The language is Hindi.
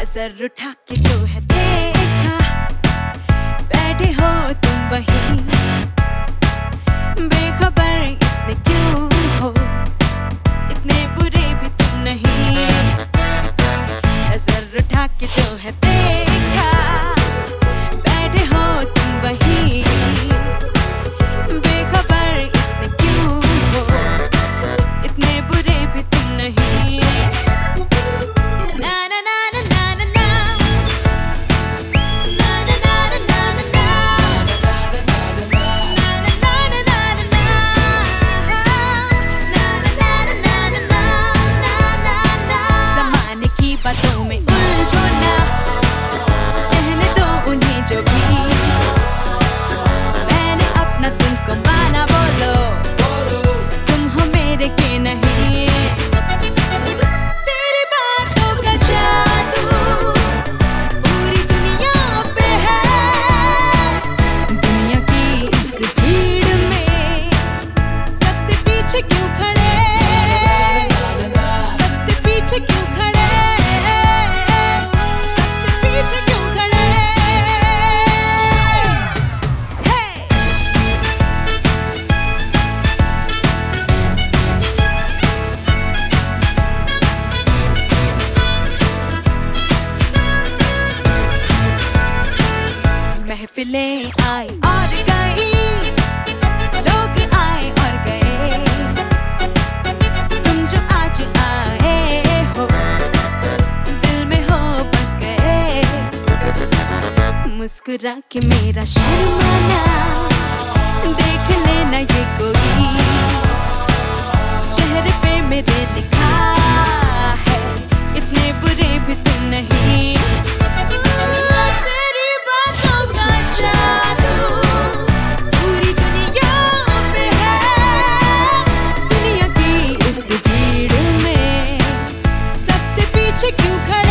नजर उठा के जो है देखा, बैठे हो तुम वहीं, बेखबर इतने क्यों हो, इतने बुरे भी तुम नहीं। नजर उठा के जो है देखा, बैठे हो तुम वहीं, बेखबर इतने क्यों हो, इतने बुरे भी तुम नहीं। बातों में उलझो ना, कहने दो उन्हें जो भी, मैंने अपना तुमको माना, बोलो तुम हो मेरे के नहीं। तेरी बातों का जादू पूरी दुनिया पे है, दुनिया की इस भीड़ में सबसे पीछे क्यों खड़े, सबसे पीछे क्यों खड़े, महफिलें आई और गई, लोग आए और गए, तुम जो आज आए हो, दिल में हो बस गए। मुस्कुरा के मेरा शर्माना देख लेना ये कोई, चेहरे पे मेरे लिखा है, इतने बुरे भी तुम नहीं। क्यों खड़े